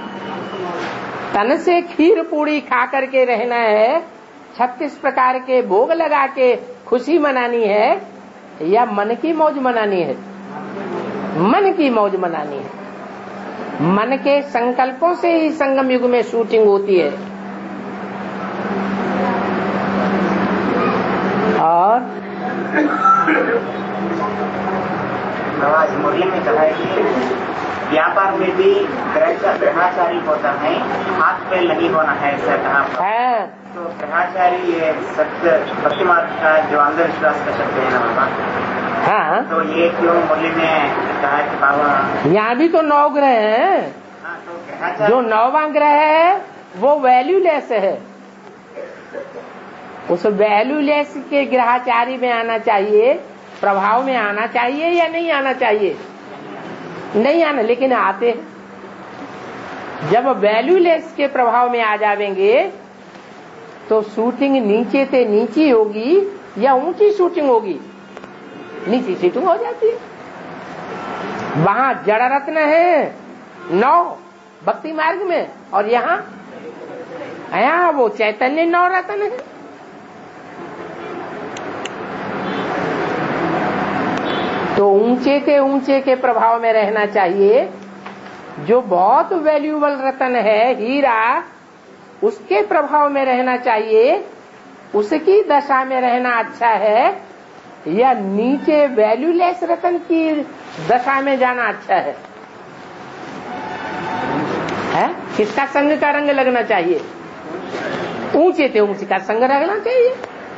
Speaker 1: तन से खीर पूड़ी खा करके रहना है, छत्तीस प्रकार के भोग लगा के खुशी मनानी है, या मन की मौज मनानी है? मन की मौज मनानी है। मन के संकल्पों से ही संगम युग में शूटिंग होती है। और
Speaker 4: मुरली में कहा है कि व्यापार में भी ग्रहचारी होता है, हाथ पे नहीं होना है, ऐसा कहा है। तो ग्रहचारी ये सत्य भक्ति मार्ग का जो अंधविश्वास का शब्द है ना बाबा,
Speaker 1: हाँ,
Speaker 4: तो ये क्यों मुरली में कहा कि बाबा
Speaker 1: यहाँ भी तो नौ ग्रह हैं।
Speaker 4: हाँ, तो
Speaker 1: जो नौवां ग्रह है वो वैल्यूलेस है। उस वैल्यूलेस के ग्रहचारी में आना चाहिए, प्रभाव में आना चाहिए या नहीं आना चाहिए? नहीं आना, लेकिन आते हैं। जब वैल्यूलेस के प्रभाव में आ जाएंगे तो शूटिंग नीचे से नीची होगी या ऊंची शूटिंग होगी? नीची शूटिंग हो जाती है। वहां जड़ रत्न है नौ भक्ति मार्ग में, और यहाँ यहाँ वो चैतन्य नौ रत्न है। तो ऊंचे के ऊंचे के प्रभाव में रहना चाहिए। जो बहुत वैल्यूबल रतन है, हीरा, उसके प्रभाव में रहना चाहिए। उसकी दशा में रहना अच्छा है या नीचे वैल्यूलेस रतन की दशा में जाना अच्छा है? है? किसका संग का रंग लगना चाहिए? ऊंचे से ऊंचे का संग लगना चाहिए।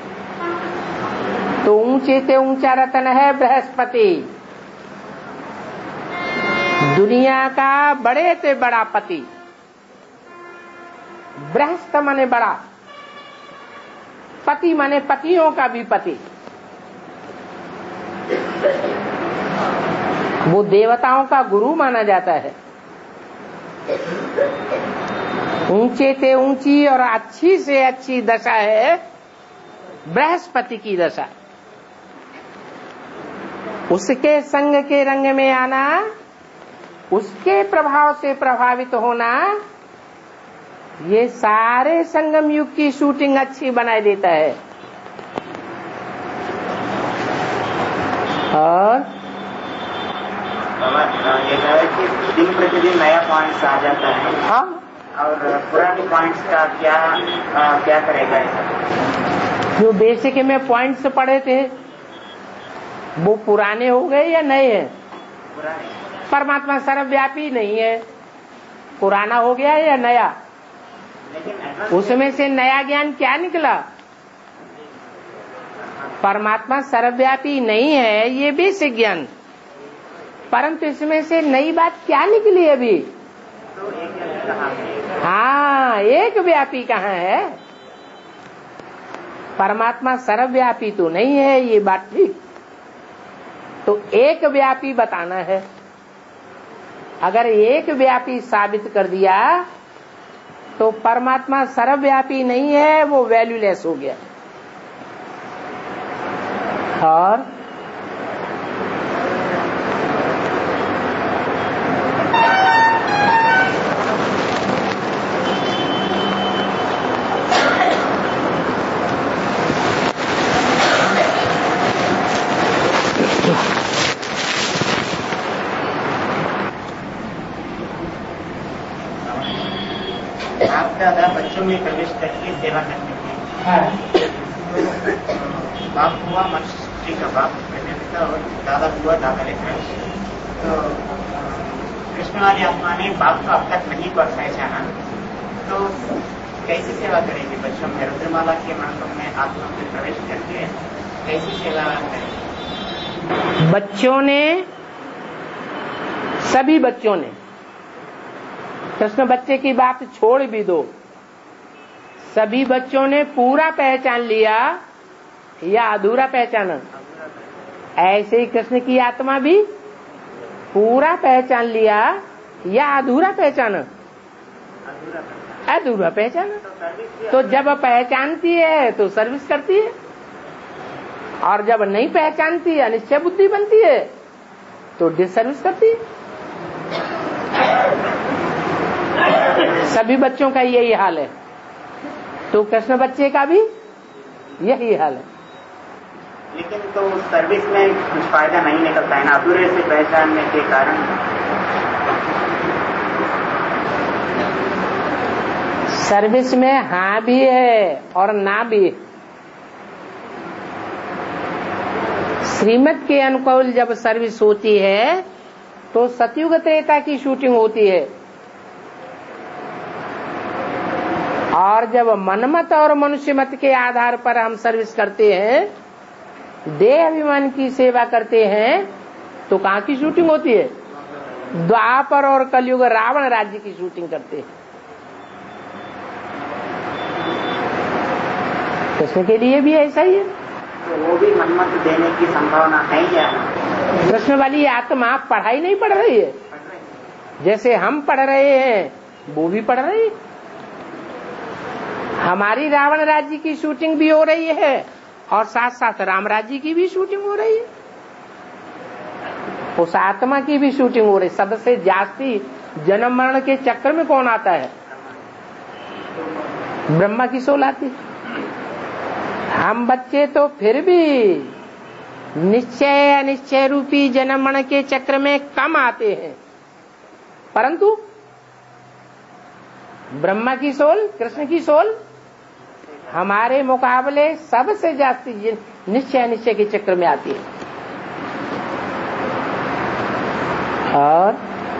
Speaker 1: तो ऊंचे से ऊंचा रतन है बृहस्पति, दुनिया का बड़े से बड़ा पति। बृहस्प माने बड़ा, पति माने पतियों का भी पति। वो देवताओं का गुरु माना जाता है। ऊंचे से ऊंची और अच्छी से अच्छी दशा है बृहस्पति की दशा। उसके संग के रंग में आना, उसके प्रभाव से प्रभावित होना, ये सारे संगम युग की शूटिंग अच्छी बनाए देता है। और
Speaker 4: ये है कि दिन प्रतिदिन नया पॉइंट्स आ जाता है।
Speaker 1: हाँ,
Speaker 4: और पुराने पॉइंट्स का क्या आ, क्या करेगा ऐसा?
Speaker 1: जो बेसिक में पॉइंट्स पढ़े थे वो पुराने हो गए या नए हैं?
Speaker 4: पुराने।
Speaker 1: परमात्मा सर्वव्यापी नहीं है, पुराना हो गया या नया?
Speaker 4: लेकिन
Speaker 1: उसमें से नया ज्ञान क्या निकला? परमात्मा सर्वव्यापी नहीं है, ये बेसिक ज्ञान। परंतु इसमें से नई बात क्या निकली अभी?
Speaker 4: तो एक कहाँ है?
Speaker 1: हाँ, एक व्यापी कहाँ है? परमात्मा सर्वव्यापी तो नहीं है, ये बात ठीक। तो एक व्यापी बताना है। अगर एक व्यापी साबित कर दिया तो परमात्मा सर्वव्यापी नहीं है, वो वैल्यूलेस हो गया। और
Speaker 4: बच्चों में प्रवेश करके सेवा करते हैं। बाप हुआ मनुष्य का बाप पिता और दादा हुआ दादा लेकर। तो कृष्ण वाली आत्मा ने बाप को अब तक नहीं पहचाना, तो कैसी सेवा करेंगे बच्चों में? रुद्रमाला के मंडप में आत्मा में प्रवेश करके कैसी सेवा करेंगे?
Speaker 1: बच्चों ने, सभी बच्चों ने, कृष्ण बच्चे की बात छोड़ भी दो, सभी बच्चों ने पूरा पहचान लिया या अधूरा पहचाना? ऐसे ही कृष्ण की आत्मा भी पूरा पहचान लिया या अधूरा पहचाना? अधूरा पहचाना। तो जब पहचानती है तो सर्विस करती है, और जब नहीं पहचानती है, अनिश्चय बुद्धि बनती है, तो डिसर्विस करती है। सभी बच्चों का यही हाल है, तो कृष्ण बच्चे का भी यही हाल है।
Speaker 4: लेकिन तो सर्विस में कुछ फायदा नहीं निकलता है ना, अधूरे से पहचानने के कारण।
Speaker 1: सर्विस में हाँ भी है और ना भी। श्रीमत के अनुकूल जब सर्विस होती है तो सतयुग त्रेता की शूटिंग होती है, और जब मनमत और मनुष्य मत के आधार पर हम सर्विस करते हैं, देह अभिमान की सेवा करते हैं, तो कहाँ की शूटिंग होती है? द्वापर और कलयुग रावण राज्य की शूटिंग करते हैं। कृष्ण के लिए भी ऐसा ही है।
Speaker 4: तो वो भी मनमत देने की संभावना है या?
Speaker 1: कृष्ण वाली आत्मा पढ़ाई नहीं पढ़ रही है, जैसे हम पढ़ रहे हैं वो भी पढ़ रही है। हमारी रावण राज्य की शूटिंग भी हो रही है और साथ साथ राम राज्य की भी शूटिंग हो रही है, उस आत्मा की भी शूटिंग हो रही है। सबसे जास्ती जन्म मरण के चक्कर में कौन आता है? ब्रह्मा की सोल आती है। हम बच्चे तो फिर भी निश्चय अनिश्चय रूपी जन्म मरण के चक्र में कम आते हैं, परंतु ब्रह्मा की सोल, कृष्ण की सोल हमारे मुकाबले सबसे जास्ती निश्चय अनिश्चय के चक्र में आती है। और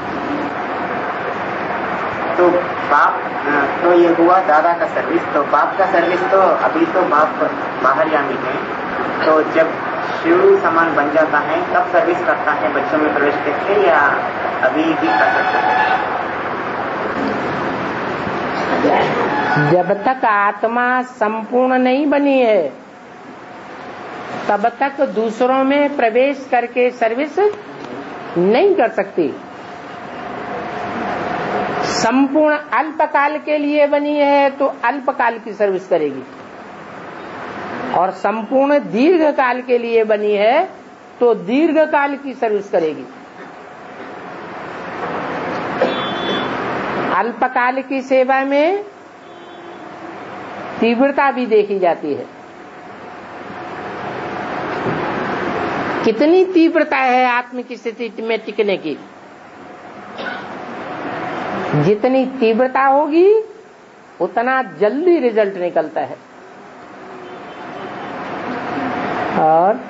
Speaker 4: तो बाप, तो ये हुआ दादा का सर्विस। तो बाप का सर्विस तो अभी तो बाप बाहर यामी है, तो जब शिव समान बन जाता है तब सर्विस करता है बच्चों में प्रवेश करके, या अभी भी कर सकता है?
Speaker 1: जब तक आत्मा संपूर्ण नहीं बनी है तब तक दूसरों में प्रवेश करके सर्विस नहीं कर सकती। संपूर्ण अल्पकाल के लिए बनी है तो अल्पकाल की सर्विस करेगी, और संपूर्ण दीर्घ काल के लिए बनी है तो दीर्घ काल की सर्विस करेगी। अल्पकाल की सेवा में तीव्रता भी देखी जाती है। कितनी तीव्रता है आत्म की स्थिति में टिकने की? जितनी तीव्रता होगी उतना जल्दी रिजल्ट निकलता है। और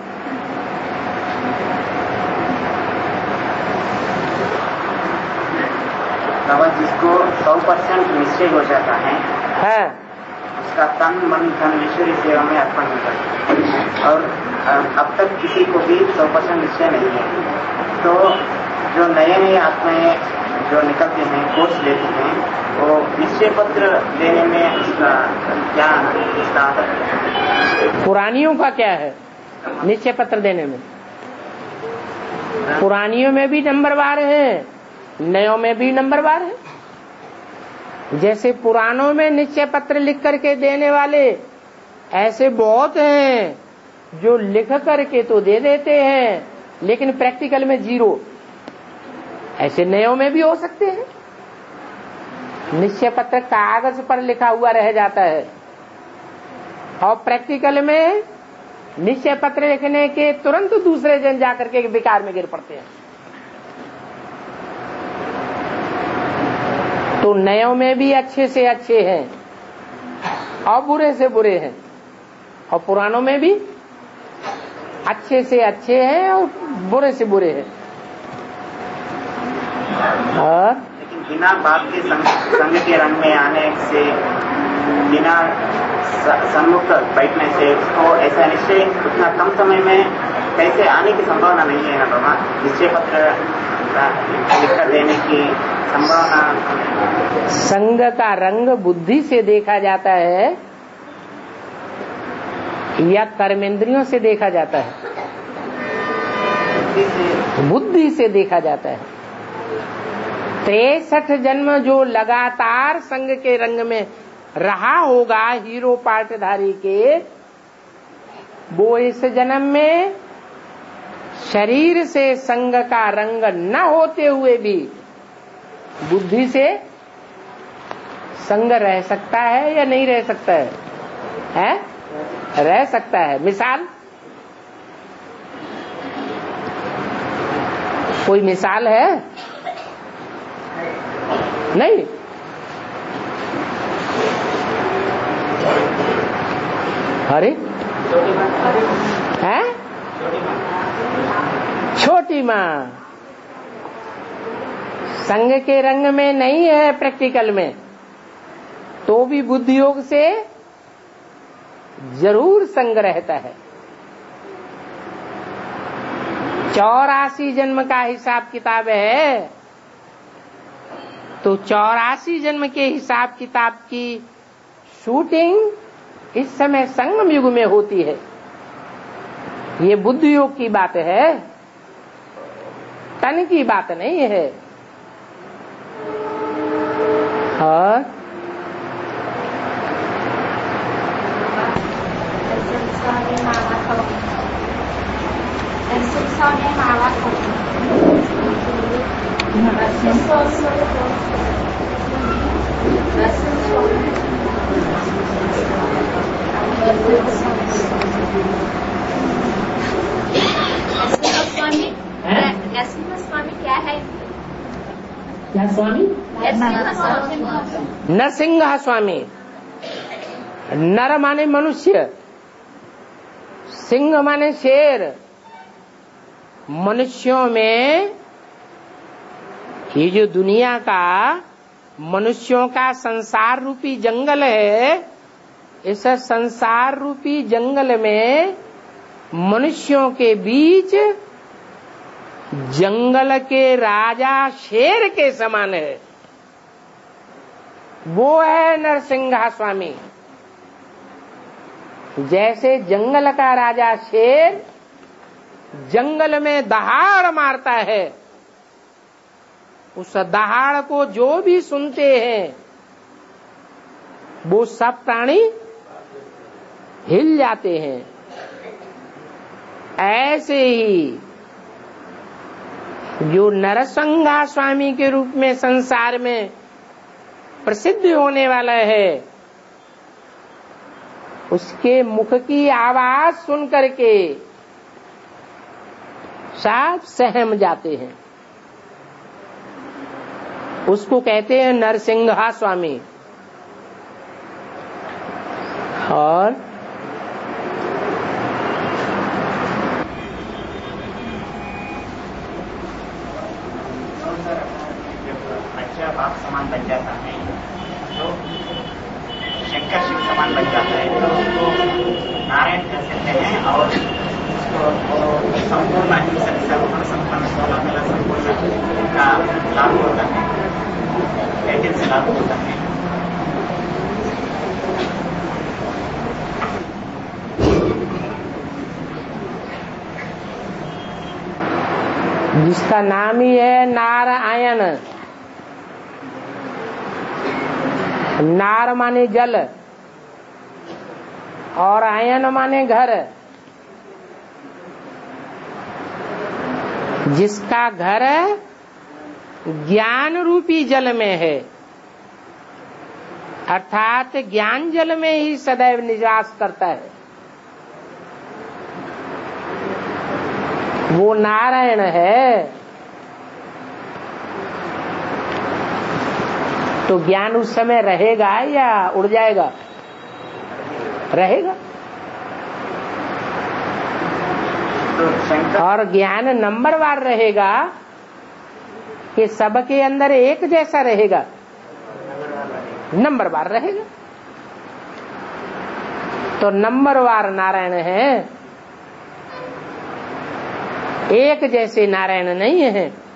Speaker 4: जिसको सौ परसेंट निश्चय हो जाता है,
Speaker 1: है
Speaker 4: उसका तन मन धन ईश्वरी सेवा में अर्पण होता है, और अब तक किसी को भी सौ परसेंट निश्चय नहीं है। तो जो नए नए आत्माएं जो निकलते हैं, कोर्स लेते हैं, वो निश्चय पत्र देने में उसका क्या इसका आदत?
Speaker 1: पुरानियों का क्या है निश्चय पत्र देने में? पुरानियों में भी नंबरवार है, नयों में भी नंबरवार है। जैसे पुरानों में निश्चय पत्र लिख करके देने वाले ऐसे बहुत हैं जो लिख करके तो दे देते हैं लेकिन प्रैक्टिकल में जीरो। ऐसे नयों में भी हो सकते हैं, निश्चय पत्र कागज पर लिखा हुआ रह जाता है और प्रैक्टिकल में निश्चय पत्र लिखने के तुरंत दूसरे जन जाकर के विकार में गिर पड़ते हैं। तो नयों में भी अच्छे से अच्छे हैं और बुरे से बुरे हैं, और पुराणों में भी अच्छे से अच्छे हैं और बुरे से बुरे हैं। और
Speaker 4: लेकिन बिना बाप के संग, संग के रंग में आने से, बिना सम्मुख बैठने से उसको ऐसा निश्चय उतना कम समय में कैसे आने की संभावना नहीं है ना बाबा? निश्चय पत्र लिखकर देने की संभावना।
Speaker 1: संग का रंग बुद्धि से देखा जाता है या कर्मेंद्रियों से देखा जाता है? बुद्धि से देखा जाता है। तिरसठ जन्म जो लगातार संग के रंग में रहा होगा हीरो पाटधारी के, वो इस जन्म में शरीर से संग का रंग न होते हुए भी बुद्धि से संग रह सकता है या नहीं रह सकता है? है? रह सकता है। मिसाल, कोई मिसाल है? नहीं। अरे है छोटी माँ संग के रंग में नहीं है प्रैक्टिकल में, तो भी बुद्धि योग से जरूर संग रहता है। चौरासी जन्म का हिसाब किताब है, तो चौरासी जन्म के हिसाब किताब की शूटिंग इस समय संगम युग में होती है। ये बुद्धि योग की बात है, तन की बात नहीं है। और
Speaker 5: स्वामी क्या है?
Speaker 1: क्या स्वामी? नरसिंह स्वामी। नर माने मनुष्य, सिंह माने शेर। मनुष्यों में ये जो दुनिया का मनुष्यों का संसार रूपी जंगल है, इस संसार रूपी जंगल में मनुष्यों के बीच जंगल के राजा शेर के समान है, वो है नरसिंह स्वामी। जैसे जंगल का राजा शेर जंगल में दहाड़ मारता है, उस दहाड़ को जो भी सुनते हैं वो सब प्राणी हिल जाते हैं। ऐसे ही जो नरसिंह स्वामी के रूप में संसार में प्रसिद्ध होने वाला है, उसके मुख की आवाज सुन करके सब सहम जाते हैं। उसको कहते हैं नरसिंह स्वामी। और
Speaker 4: बच्चा बाप समान बन जाता है, तो शंकर शिव समान बन जाता है, तो उसको नारायण कह सकते हैं। और उसको संपूर्ण अहिंसक सर्वगुण संपन्न सोलह कला संपूर्ण का लाभ होता है, लेकिन से लाभ होता है।
Speaker 1: जिसका नाम ही है नारायण। नार माने जल और आयन माने घर। जिसका घर ज्ञान रूपी जल में है, अर्थात ज्ञान जल में ही सदैव निवास करता है, वो नारायण है। तो ज्ञान उस समय रहेगा या उड़ जाएगा? रहेगा। और ज्ञान नंबरवार रहेगा कि सबके अंदर एक जैसा रहेगा, नंबरवार रहेगा। तो नंबरवार नारायण है, एक जैसे नारायण नहीं है।